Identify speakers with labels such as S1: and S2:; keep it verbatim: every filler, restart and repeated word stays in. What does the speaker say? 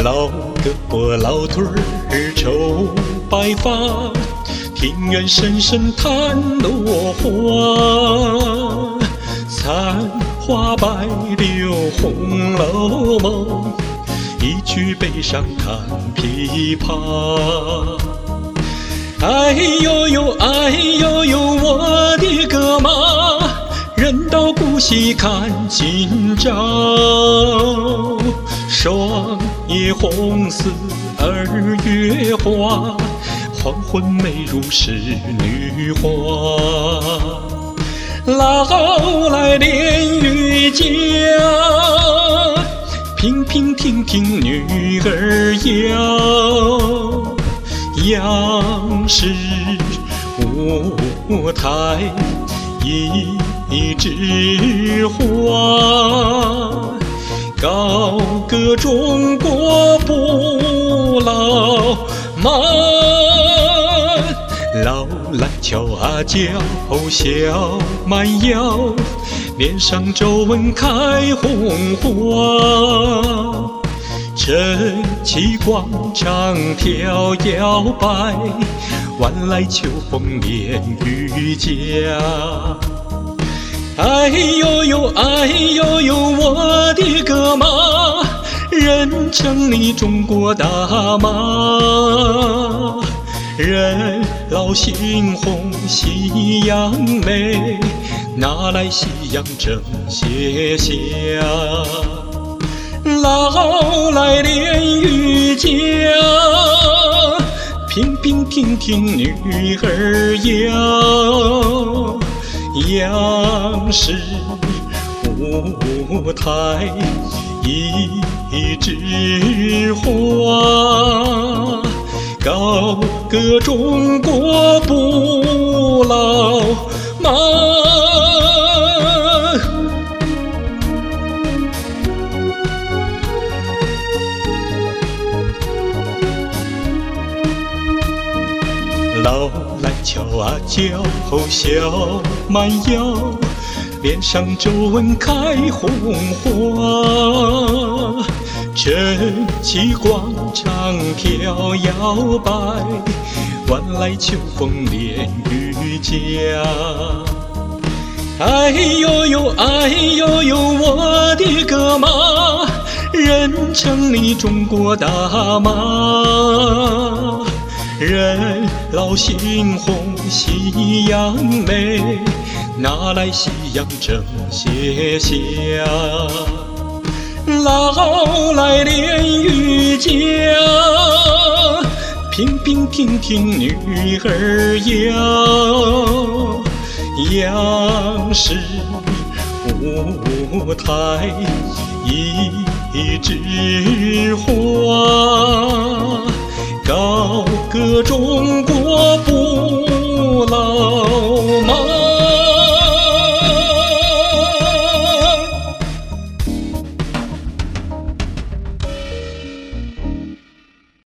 S1: 老胳膊老腿儿愁白发，庭院深深叹落花。残花败柳红楼梦，一曲悲伤弹琵琶。哎呦呦，哎呦呦，我的哥妈，人到古稀看今朝。霜叶红似二月花，黄昏美如仕女花。老来连玉家，娉娉婷婷女儿摇。杨氏舞台一枝花，高歌中国不老慢。老来俏啊娇，小蛮腰，脸上皱纹开红花。晨起广场跳摇摆，晚来秋风连雨夹。哎呦呦，哎呦呦，我的哥妈，人称你中国大妈。人老心红夕阳美，拿来夕阳正斜下。老来连玉家，娉娉婷婷女儿摇。杨氏舞台一枝花，高歌中国不老慢。老来俏啊娇，小蛮腰，脸上皱纹开红花。晨起广场跳摇摆，晚来秋风连雨夹。哎呦呦，哎呦呦，我的哥妈，人称你中国大妈。人老心红夕阳美，拿来夕阳正斜下。老来连玉家，娉娉婷婷女儿摇。杨氏舞台一枝花，高歌中国不